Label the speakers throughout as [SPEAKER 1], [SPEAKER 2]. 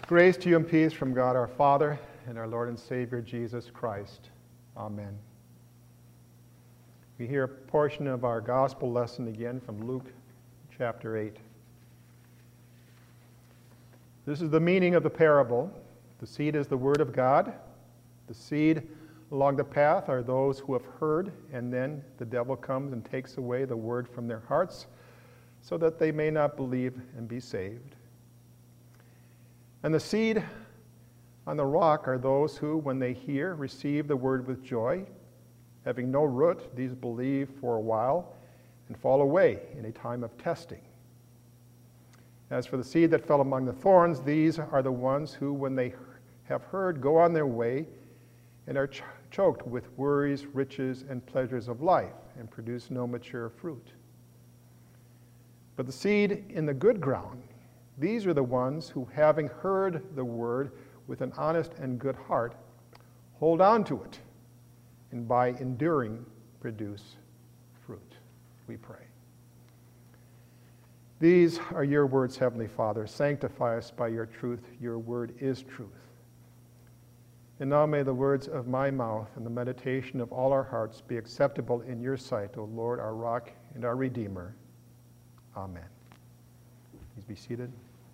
[SPEAKER 1] Grace to you and peace from God our Father and our Lord and Savior Jesus Christ. Amen. We hear a portion of our gospel lesson again from Luke chapter 8. This is the meaning of the parable. The seed is the word of God. The seed along the path are those who have heard, and then the devil comes and takes away the word from their hearts so that they may not believe and be saved. And the seed on the rock are those who, when they hear, receive the word with joy. Having no root, these believe for a while and fall away in a time of testing. As for the seed that fell among the thorns, these are the ones who, when they have heard, go on their way and are choked with worries, riches, and pleasures of life, and produce no mature fruit. But the seed in the good ground, these are the ones who, having heard the word with an honest and good heart, hold on to it, and by enduring produce fruit. We pray. These are your words, Heavenly Father. Sanctify us by your truth. Your word is truth. And now may the words of my mouth and the meditation of all our hearts be acceptable in your sight, O Lord, our rock and our Redeemer. Amen. Please be seated.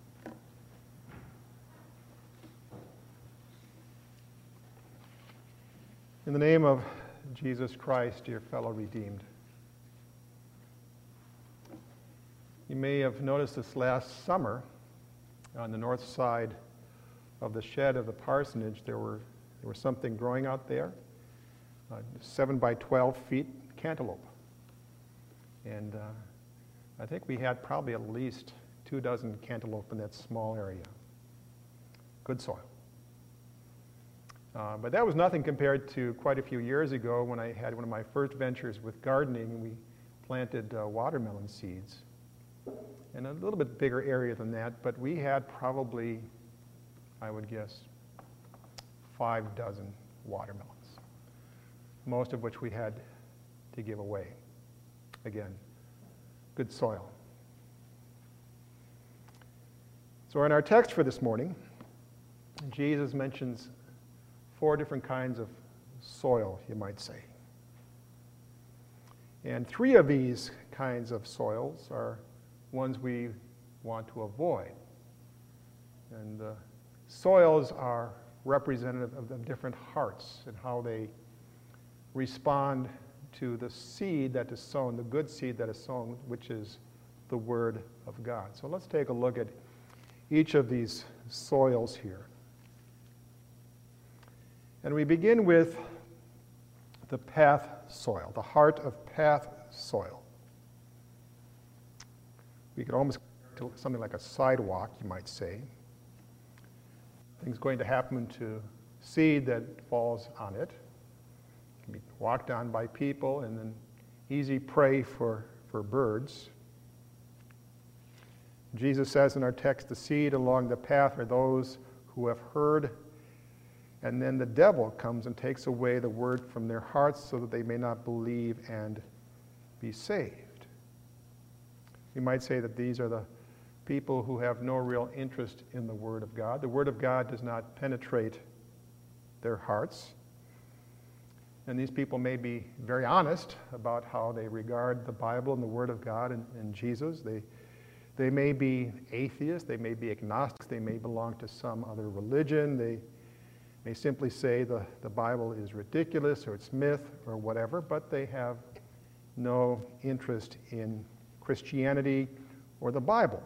[SPEAKER 1] In the name of Jesus Christ, dear fellow redeemed. You may have noticed this last summer on the north side of the shed of the parsonage, there was something growing out there, 7 by 12 feet cantaloupe. And I think we had probably at least 24 cantaloupe in that small area. Good soil. But that was nothing compared to quite a few years ago when I had one of my first ventures with gardening, and we planted watermelon seeds in a little bit bigger area than that, but we had probably, I would guess, 6 watermelons, most of which we had to give away. Again, good soil. So in our text for this morning, Jesus mentions 4 different kinds of soil, you might say. And 3 of these kinds of soils are ones we want to avoid. And the soils are representative of the different hearts and how they respond to the seed that is sown, the good seed that is sown, which is the Word of God. So let's take a look at each of these soils here. And we begin with the path soil, the heart of path soil. We could almost compare it to something like a sidewalk, you might say. Things going to happen to seed that falls on it. It can be walked on by people and then easy prey for birds. Jesus says in our text, the seed along the path are those who have heard, and then the devil comes and takes away the word from their hearts so that they may not believe and be saved. We might say that these are the people who have no real interest in the Word of God. The Word of God does not penetrate their hearts. And these people may be very honest about how they regard the Bible and the Word of God and Jesus. They may be atheists, they may be agnostics, they may belong to some other religion, they may simply say the Bible is ridiculous or it's myth or whatever, but they have no interest in Christianity or the Bible.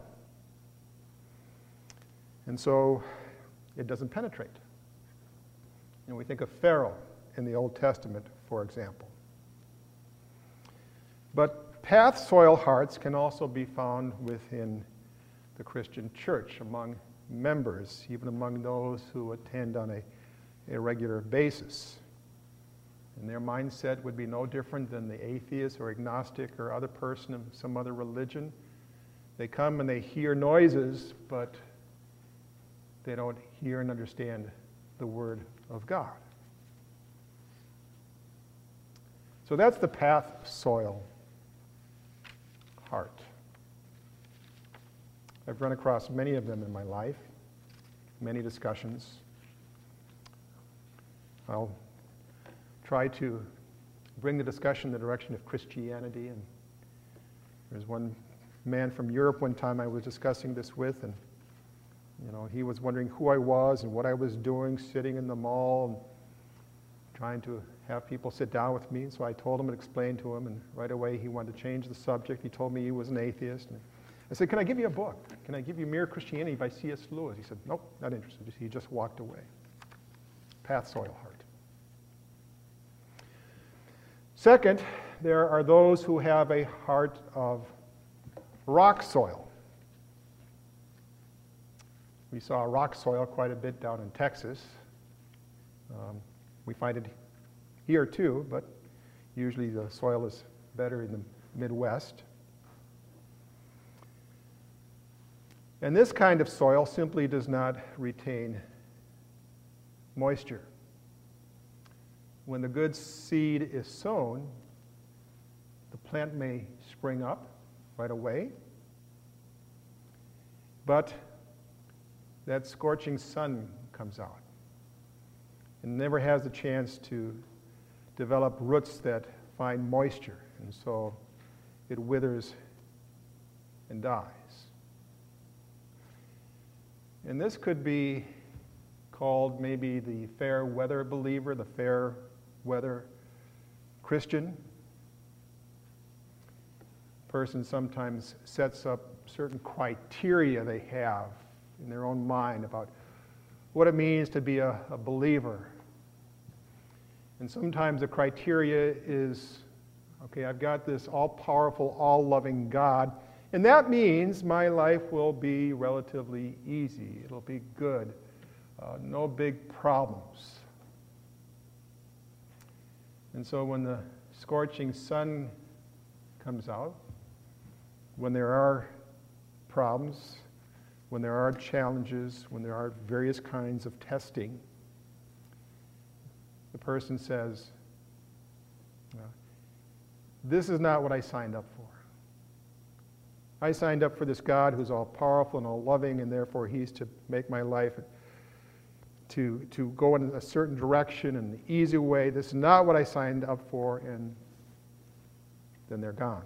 [SPEAKER 1] And so it doesn't penetrate. And we think of Pharaoh in the Old Testament, for example. But path soil hearts can also be found within the Christian church, among members, even among those who attend on a regular basis. And their mindset would be no different than the atheist or agnostic or other person of some other religion. They come and they hear noises, but they don't hear and understand the Word of God. So that's the path soil heart. I've run across many of them in my life. many discussions. I'll try to bring the discussion in the direction of Christianity. And there's one man from Europe one time I was discussing this with, and he was wondering who I was and what I was doing, sitting in the mall and trying to have people sit down with me. So I told him and explained to him, and right away he wanted to change the subject. He told me he was an atheist. And I said, "Can I give you a book? Can I give you Mere Christianity by C.S. Lewis?" He said, "Nope, not interested." He just walked away. Path, soil, heart. Second, there are those who have a heart of rock soil. We saw rock soil quite a bit down in Texas. We find it here too, but usually the soil is better in the Midwest. And this kind of soil simply does not retain moisture. When the good seed is sown, the plant may spring up right away, but that scorching sun comes out and never has a chance to develop roots that find moisture, and so it withers and dies. And this could be called maybe the fair weather believer, the fair weather Christian. A person sometimes sets up certain criteria they have in their own mind about what it means to be a believer. And sometimes the criteria is, okay, I've got this all-powerful, all-loving God, and that means my life will be relatively easy. It'll be good. No big problems. And so when the scorching sun comes out, when there are problems, when there are challenges, when there are various kinds of testing, the person says, "This is not what I signed up for. I signed up for this God who's all powerful and all loving, and therefore he's to make my life to go in a certain direction in an easy way. This is not what I signed up for," and then they're gone.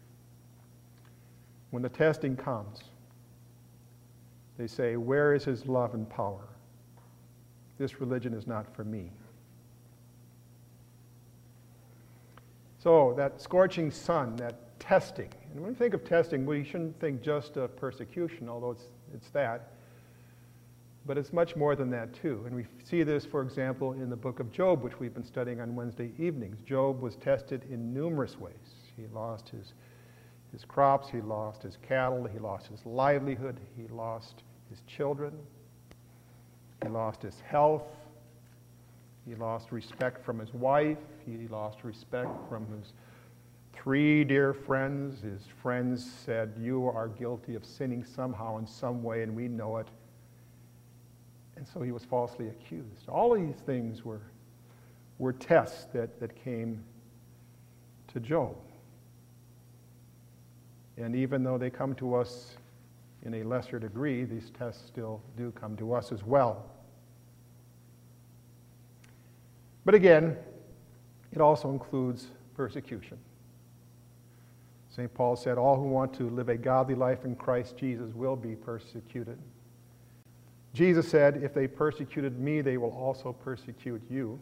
[SPEAKER 1] When the testing comes, they say, "Where is his love and power? This religion is not for me." So that scorching sun, that testing, and when we think of testing, we shouldn't think just of persecution, although it's that, but it's much more than that too. And we see this, for example, in the book of Job, which we've been studying on Wednesday evenings. Job was tested in numerous ways. He lost his crops, he lost his cattle, he lost his livelihood, he lost his children, he lost his health, he lost respect from his wife, he lost respect from his 3 dear friends. His friends said, "You are guilty of sinning somehow in some way, and we know it." And so he was falsely accused. All of these things were tests that came to Job. And even though they come to us in a lesser degree, these tests still do come to us as well. But again, it also includes persecution. St. Paul said, "All who want to live a godly life in Christ Jesus will be persecuted." Jesus said, "If they persecuted me, they will also persecute you."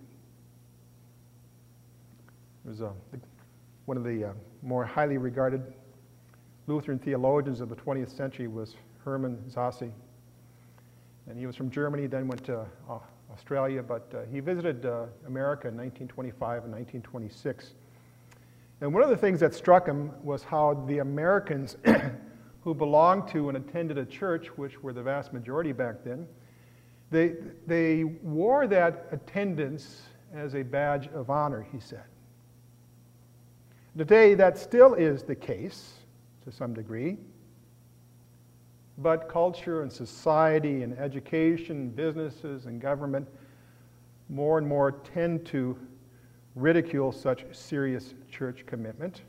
[SPEAKER 1] There's one of the more highly regarded Lutheran theologians of the 20th century was Hermann Sasse. And he was from Germany, then went to Australia, but he visited America in 1925 and 1926. And one of the things that struck him was how the Americans who belonged to and attended a church, which were the vast majority back then, they wore that attendance as a badge of honor, he said. Today, that still is the case to some degree, but culture and society and education, businesses and government more and more tend to ridicule such serious church commitment,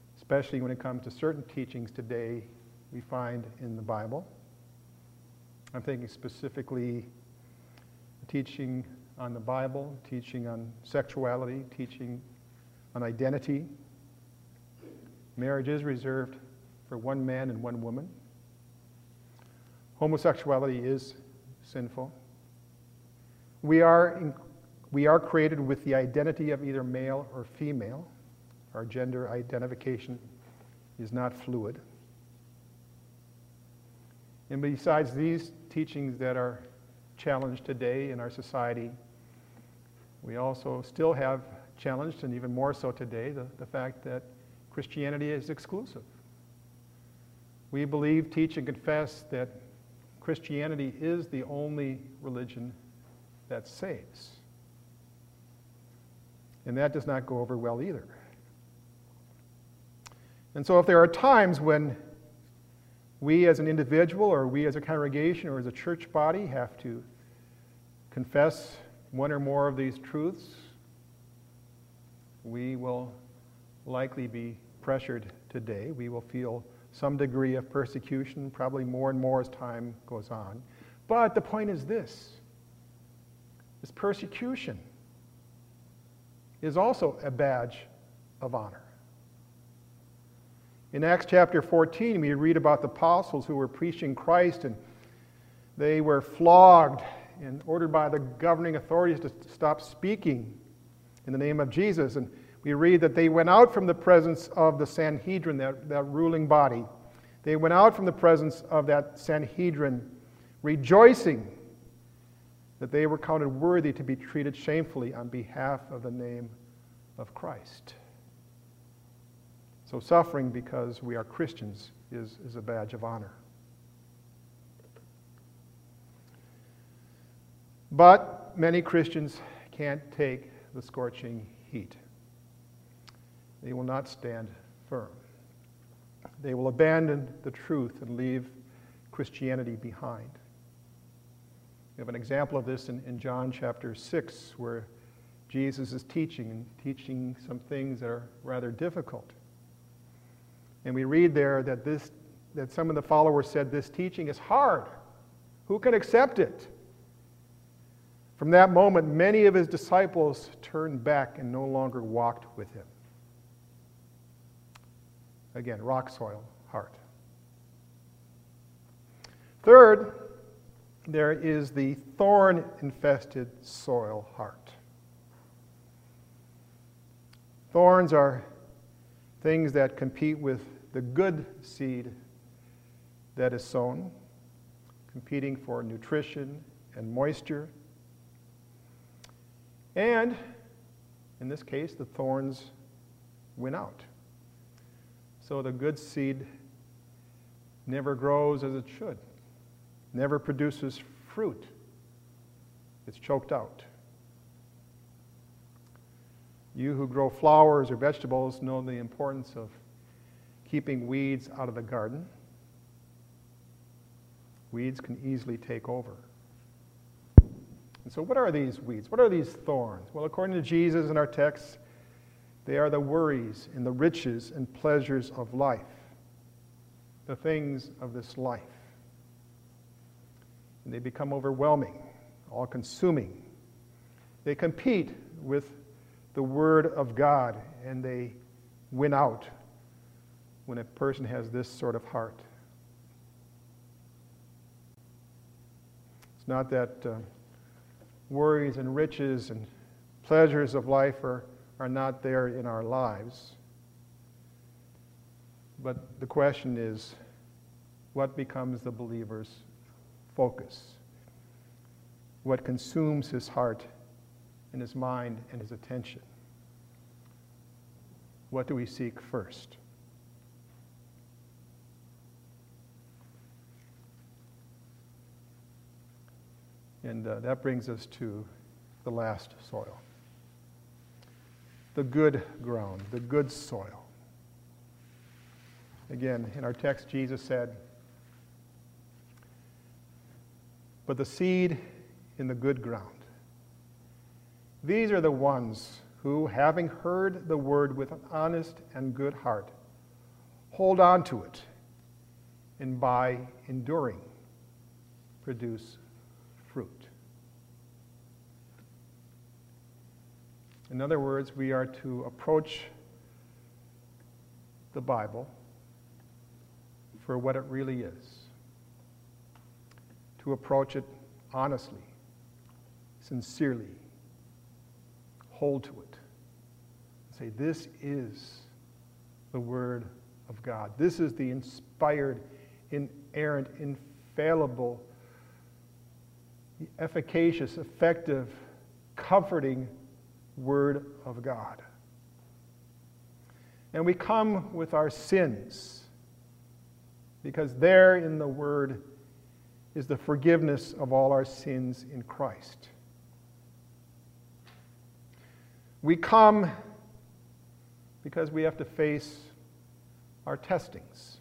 [SPEAKER 1] especially when it comes to certain teachings today we find in the Bible. I'm thinking specifically teaching on the Bible, teaching on sexuality, teaching on identity. Marriage is reserved for one man and one woman. Homosexuality is sinful. We are created with the identity of either male or female. Our gender identification is not fluid. And besides these teachings that are challenged today in our society, we also still have challenged, and even more so today, the fact that Christianity is exclusive. We believe, teach, and confess that Christianity is the only religion that saves. And that does not go over well either. And so if there are times when we as an individual or we as a congregation or as a church body have to confess one or more of these truths, we will likely be pressured today. We will feel some degree of persecution, probably more and more as time goes on. But the point is this persecution is also a badge of honor. In Acts chapter 14, we read about the apostles who were preaching Christ, and they were flogged and ordered by the governing authorities to stop speaking in the name of Jesus. And we read that they went out from the presence of the Sanhedrin, that ruling body. They went out from the presence of that Sanhedrin rejoicing that they were counted worthy to be treated shamefully on behalf of the name of Christ. So suffering because we are Christians is a badge of honor. But many Christians can't take the scorching heat. They will not stand firm. They will abandon the truth and leave Christianity behind. We have an example of this in John chapter 6, where Jesus is teaching some things that are rather difficult. And we read there that some of the followers said, "This teaching is hard. Who can accept it?" From that moment, many of his disciples turned back and no longer walked with him. Again, rock soil heart. Third, there is the thorn-infested soil heart. Thorns are things that compete with the good seed that is sown, competing for nutrition and moisture. And in this case, the thorns win out. So the good seed never grows as it should, never produces fruit. It's choked out. You who grow flowers or vegetables know the importance of keeping weeds out of the garden. Weeds can easily take over. And so what are these weeds? What are these thorns? Well, according to Jesus in our text, they are the worries and the riches and pleasures of life, the things of this life. And they become overwhelming, all-consuming. They compete with the Word of God, and they win out when a person has this sort of heart. It's not that worries and riches and pleasures of life are not there in our lives. But the question is, what becomes the believer's focus? What consumes his heart and his mind and his attention? What do we seek first? And that brings us to the last soil. The good ground, the good soil. Again, in our text, Jesus said, "But the seed in the good ground, these are the ones who, having heard the word with an honest and good heart, hold on to it, and by enduring produce fruit. In other words, we are to approach the Bible for what it really is. To approach it honestly, sincerely, hold to it. Say, this is the Word of God. This is the inspired, inerrant, infallible, efficacious, effective, comforting Word of God. And we come with our sins, because there in the Word is the forgiveness of all our sins in Christ. We come because we have to face our testings.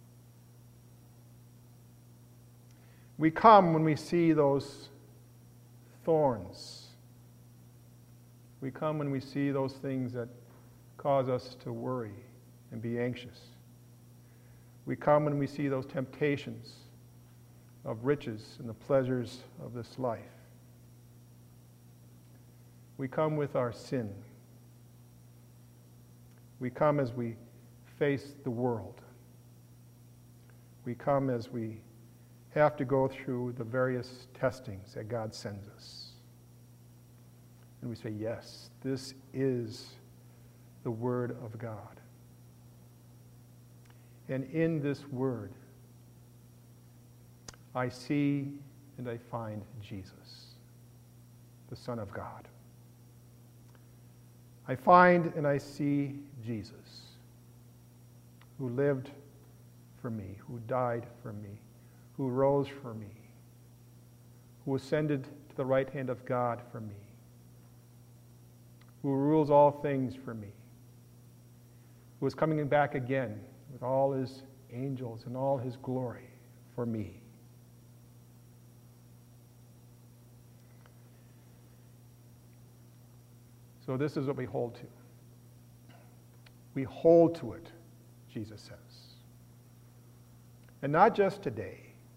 [SPEAKER 1] We come when we see those thorns. We come when we see those things that cause us to worry and be anxious. We come when we see those temptations of riches and the pleasures of this life. We come with our sin. We come as we face the world. We come as we have to go through the various testings that God sends us. And we say, yes, this is the Word of God. And in this Word, I see and I find Jesus, the Son of God. I find and I see Jesus, who lived for me, who died for me, who rose for me, who ascended to the right hand of God for me, who rules all things for me, who is coming back again with all his angels and all his glory for me. So this is what we hold to. We hold to it, Jesus says. And not just today,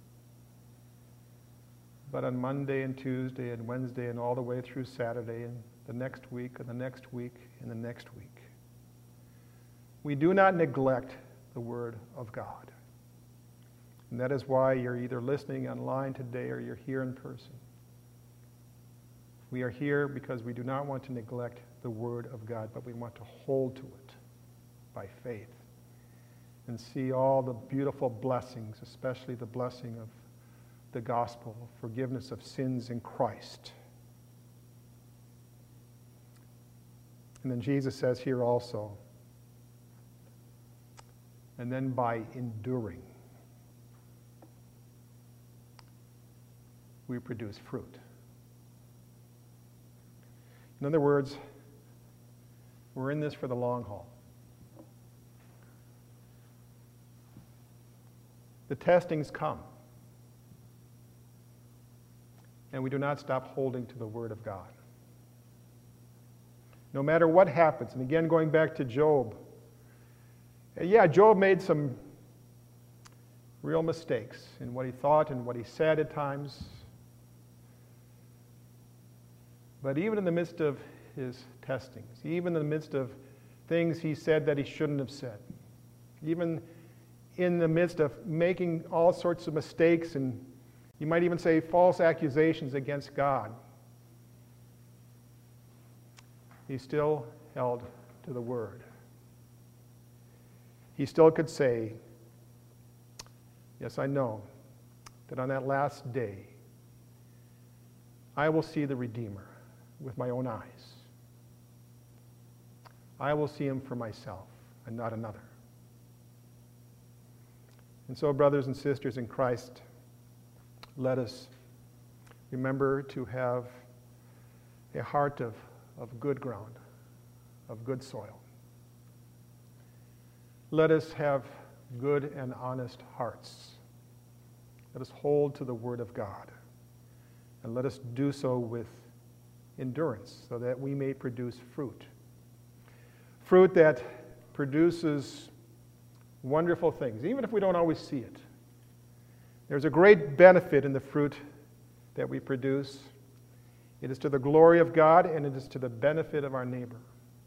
[SPEAKER 1] but on Monday and Tuesday and Wednesday and all the way through Saturday and the next week and the next week and the next week. We do not neglect the Word of God. And that is why you're either listening online today or you're here in person. We are here because we do not want to neglect the Word of God, but we want to hold to it by faith and see all the beautiful blessings, especially the blessing of the gospel, forgiveness of sins in Christ. And then Jesus says here also, and then by enduring, we produce fruit. In other words, we're in this for the long haul. The testings come, and we do not stop holding to the Word of God. No matter what happens, and again going back to Job, yeah, Job made some real mistakes in what he thought and what he said at times. But even in the midst of his testings, even in the midst of things he said that he shouldn't have said, even in the midst of making all sorts of mistakes and you might even say false accusations against God, he still held to the Word. He still could say, yes, I know that on that last day, I will see the Redeemer with my own eyes. I will see him for myself and not another. And so, brothers and sisters in Christ, let us remember to have a heart of good ground, of good soil. Let us have good and honest hearts. Let us hold to the Word of God. And let us do so with endurance so that we may produce fruit. Fruit that produces wonderful things, even if we don't always see it. There's a great benefit in the fruit that we produce. It is to the glory of God, and it is to the benefit of our neighbor.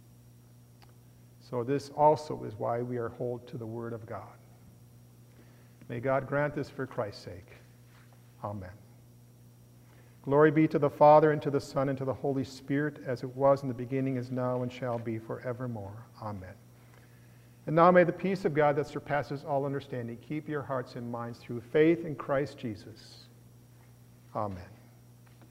[SPEAKER 1] So this also is why we are hold to the Word of God. May God grant this for Christ's sake. Amen. Glory be to the Father, and to the Son, and to the Holy Spirit, as it was in the beginning, is now, and shall be forevermore. Amen. And now may the peace of God that surpasses all understanding keep your hearts and minds through faith in Christ Jesus. Amen.